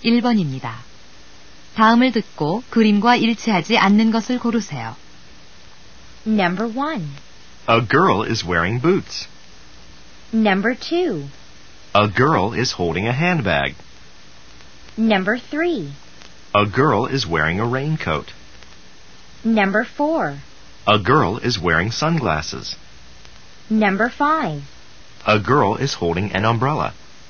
1번입니다. 다음을 듣고 그림과 일치하지 않는 것을 고르세요. Number 1. A girl is wearing boots. Number 2. A girl is holding a handbag. Number 3. A girl is wearing a raincoat. Number 4. A girl is wearing sunglasses. Number 5. A girl is holding an umbrella.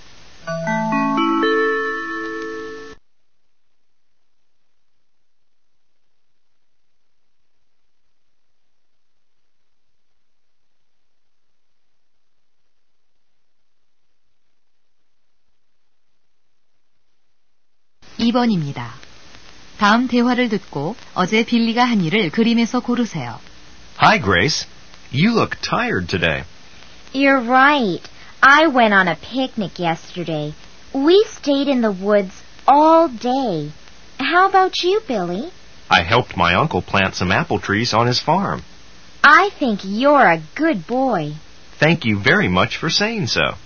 (2번입니다) 다음 대화를 듣고 어제 빌리가 한 일을 그림에서 고르세요. Hi, Grace. You look tired today. You're right. I went on a picnic yesterday. We stayed in the woods all day. How about you, Billy? I helped my uncle plant some apple trees on his farm. I think you're a good boy. Thank you very much for saying so.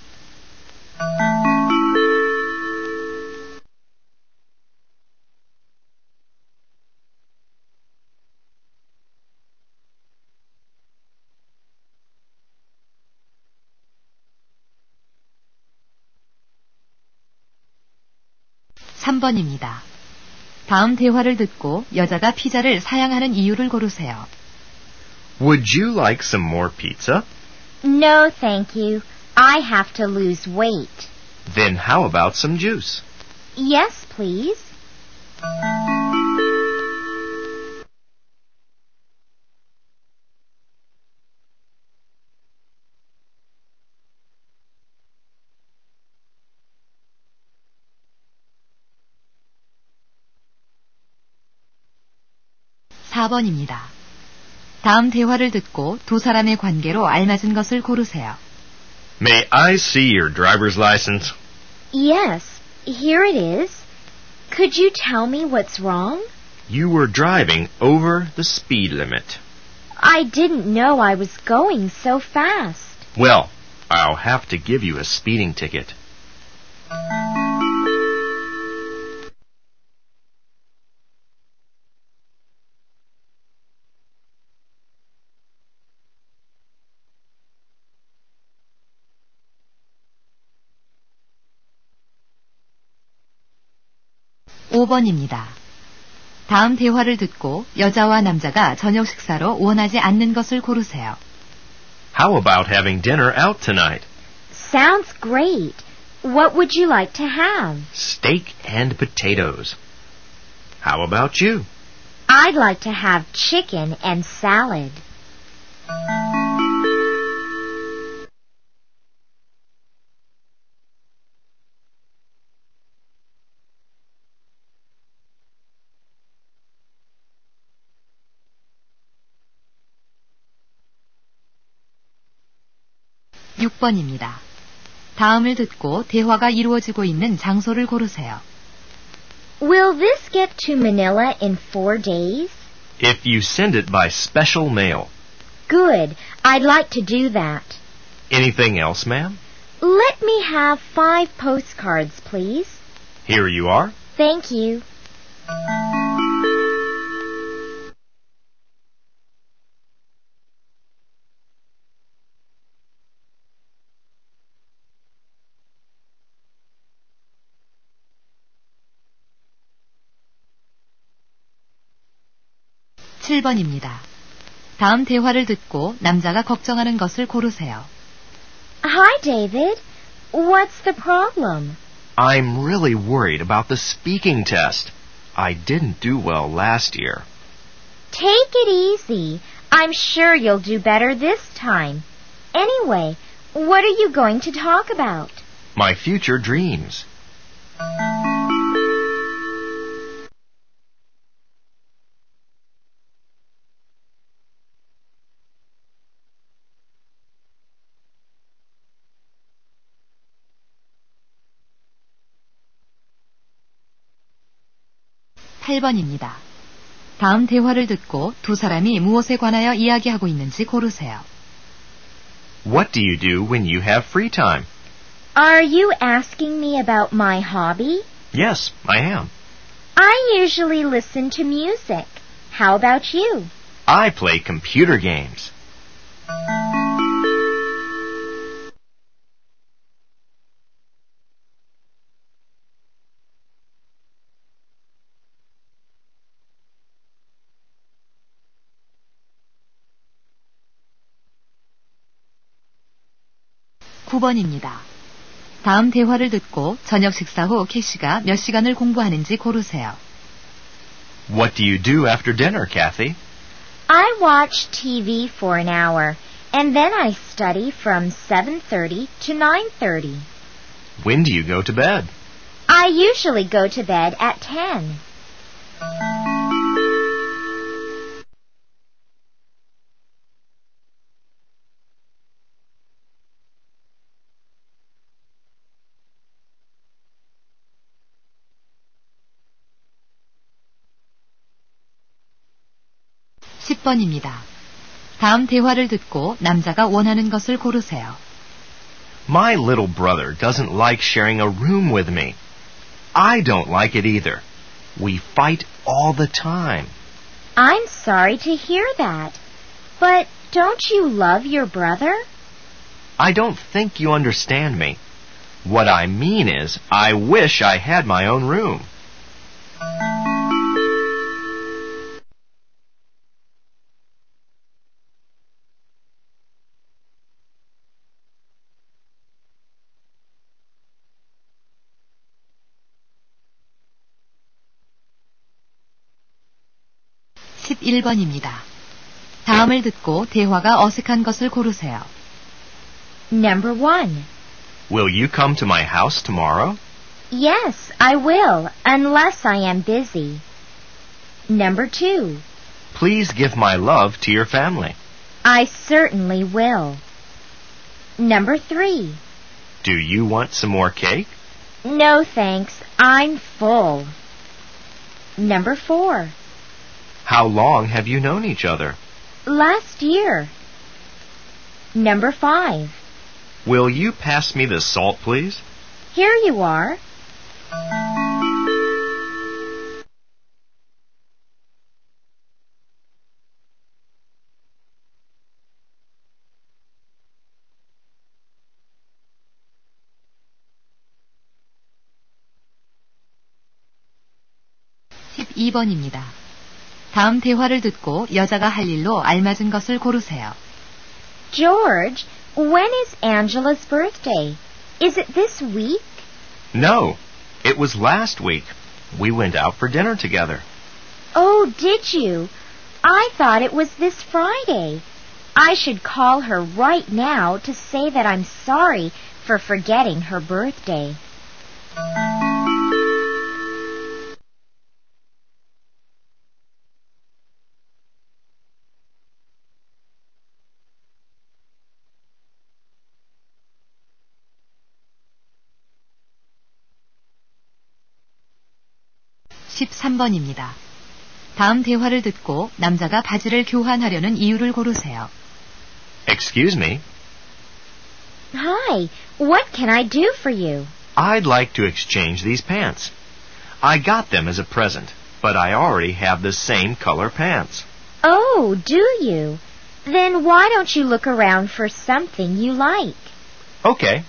(3번입니다) 다음 대화를 듣고 여자가 피자를 사양하는 이유를 고르세요. Would you like some more pizza? No, thank you. I have to lose weight. Then how about some juice? Yes, please. (4번입니다) 다음 대화를 듣고 두 사람의 관계로 알맞은 것을 고르세요. May I see your driver's license? Yes, here it is. Could you tell me what's wrong? You were driving over the speed limit. I didn't know I was going so fast. Well, I'll have to give you a speeding ticket. (5번입니다) 다음 대화를 듣고 여자와 남자가 저녁 식사로 원하지 않는 것을 고르세요. How about having dinner out tonight? Sounds great. What would you like to have? Steak and potatoes. How about you? I'd like to have chicken and salad. (6번입니다) 다음을 듣고 대화가 이루어지고 있는 장소를 고르세요. Will this get to Manila in 4 days? If you send it by special mail. Good. I'd like to do that. Anything else, ma'am? Let me have 5 postcards, please. Here you are. Thank you. (7번입니다) 다음 대화를 듣고 남자가 걱정하는 것을 고르세요. Hi, David. What's the problem? I'm really worried about the speaking test. I didn't do well last year. Take it easy. I'm sure you'll do better this time. Anyway, what are you going to talk about? My future dreams. (8번입니다) 다음 대화를 듣고 두 사람이 무엇에 관하여 이야기하고 있는지 고르세요. What do you do when you have free time? Are you asking me about my hobby? Yes, I am. I usually listen to music. How about you? I play computer games. (9번입니다) 다음 대화를 듣고 저녁 식사 후 캐시가 몇 시간을 공부하는지 고르세요. What do you do after dinner, Kathy? I watch TV for an hour, and then I study from 7:30 to 9:30. When do you go to bed? I usually go to bed at 10. (10번입니다) 다음 대화를 듣고 남자가 원하는 것을 고르세요. My little brother doesn't like sharing a room with me. I don't like it either. We fight all the time. I'm sorry to hear that. But don't you love your brother? I don't think you understand me. What I mean is, I wish I had my own room. (11번입니다) 다음을 듣고 대화가 어색한 것을 고르세요. Number 1. Will you come to my house tomorrow? Yes, I will, unless I am busy. Number 2. Please give my love to your family. I certainly will. Number 3. Do you want some more cake? No, thanks. I'm full. Number 4. How long have you known each other? Last year. Number 5. Will you pass me the salt, please? Here you are. (12번입니다) 다음 대화를 듣고 여자가 할 일로 알맞은 것을 고르세요. George, when is Angela's birthday? Is it this week? No, it was last week. We went out for dinner together. Oh, did you? I thought it was this Friday. I should call her right now to say that I'm sorry for forgetting her birthday. (13번입니다) 다음 대화를 듣고 남자가 바지를 교환하려는 이유를 고르세요. Excuse me. Hi, what can I do for you? I'd like to exchange these pants. I got them as a present, but I already have the same color pants. Oh, do you? Then why don't you look around for something you like? Okay.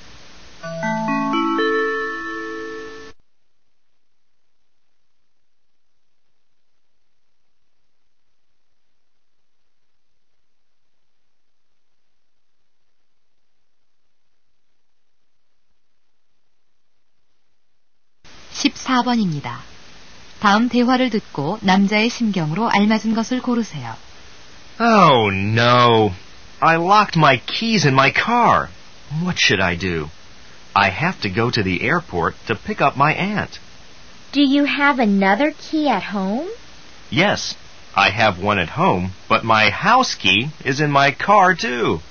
(14번입니다) 다음 대화를 듣고 남자의 심경으로 알맞은 것을 고르세요. Oh, no. I locked my keys in my car. What should I do? I have to go to the airport to pick up my aunt. Do you have another key at home? Yes, I have one at home, but my house key is in my car, too.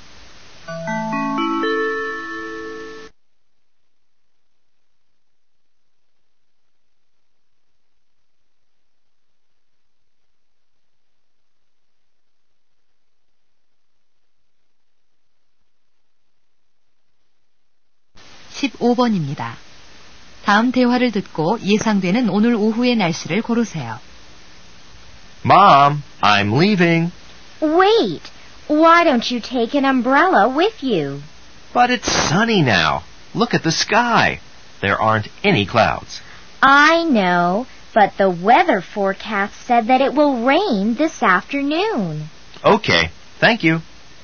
(15번입니다) 다음 대화를 듣고 예상되는 오늘 오후의 날씨를 고르세요. Mom, I'm leaving. Wait, why don't you take an umbrella with you? But it's sunny now. Look at the sky. There aren't any clouds. I know, but the weather forecast said that it will rain this afternoon. Okay, thank you.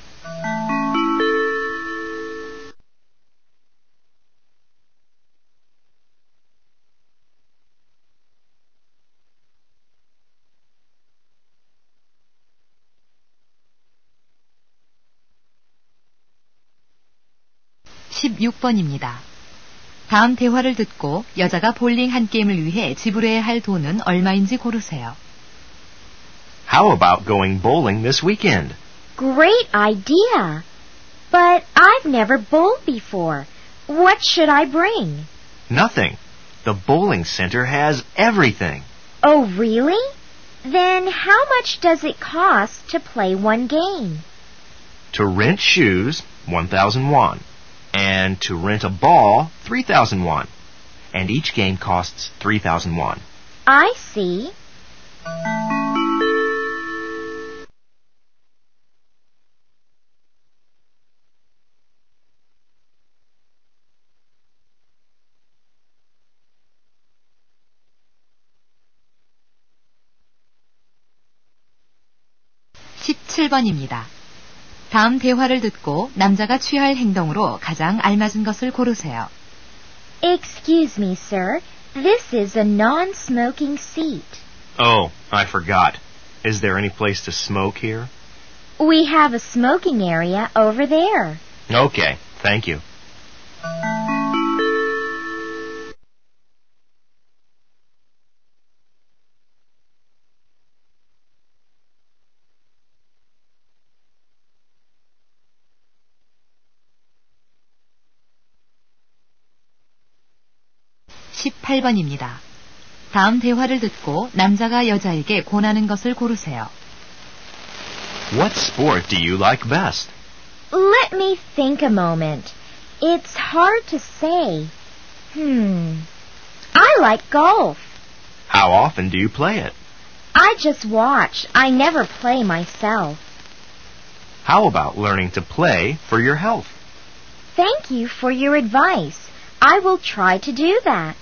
(16번입니다) 다음 대화를 듣고 여자가 볼링 한 게임을 위해 지불해야 할 돈은 얼마인지 고르세요. How about going bowling this weekend? Great idea. But I've never bowled before. What should I bring? Nothing. The bowling center has everything. Oh, really? Then how much does it cost to play one game? To rent shoes, 1,000 won. And to rent a ball, 3,000 won. And each game costs 3,000 won. I see. (17번입니다) 다음 대화를 듣고 남자가 취할 행동으로 가장 알맞은 것을 고르세요. Excuse me, sir. This is a non-smoking seat. Oh, I forgot. Is there any place to smoke here? We have a smoking area over there. Okay, thank you. (18번입니다) 다음 대화를 듣고 남자가 여자에게 권하는 것을 고르세요. What sport do you like best? Let me think a moment. It's hard to say. I like golf. How often do you play it? I just watch. I never play myself. How about learning to play for your health? Thank you for your advice. I will try to do that.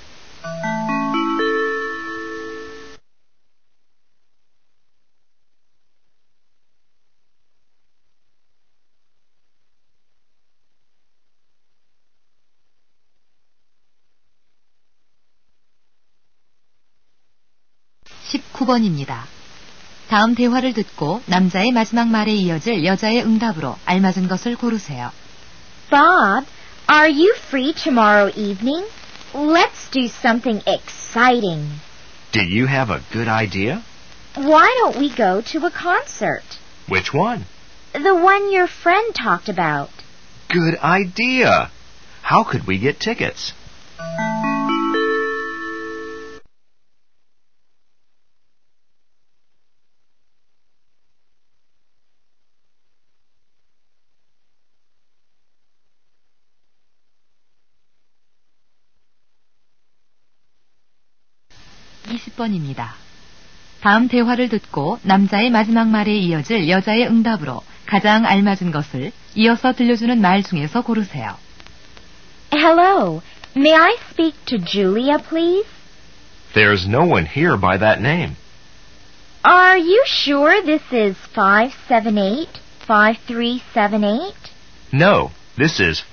(19번입니다) 다음 대화를 듣고 남자의 마지막 말에 이어질 여자의 응답으로 알맞은 것을 고르세요. Bob, are you free tomorrow evening? Let's do something exciting. Do you have a good idea? Why don't we go to a concert? Which one? The one your friend talked about. Good idea. How could we get tickets? (20번입니다) 다음 대화를 듣고 남자의 마지막 말에 이어질 여자의 응답으로 가장 알맞은 것을 이어서 들려주는 말 중에서 고르세요. Hello, may I speak to Julia, please? There's no one here by that name. Are you sure this is 578-5378? No, this is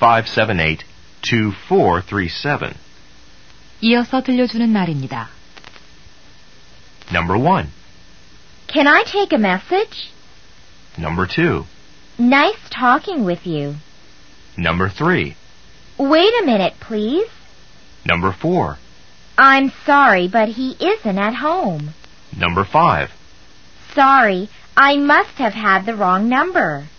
578-2437. 이어서 들려주는 말입니다. Number 1. Can I take a message? Number 2. Nice talking with you. Number 3. Wait a minute, please. Number 4. I'm sorry, but he isn't at home. Number 5. Sorry, I must have had the wrong number.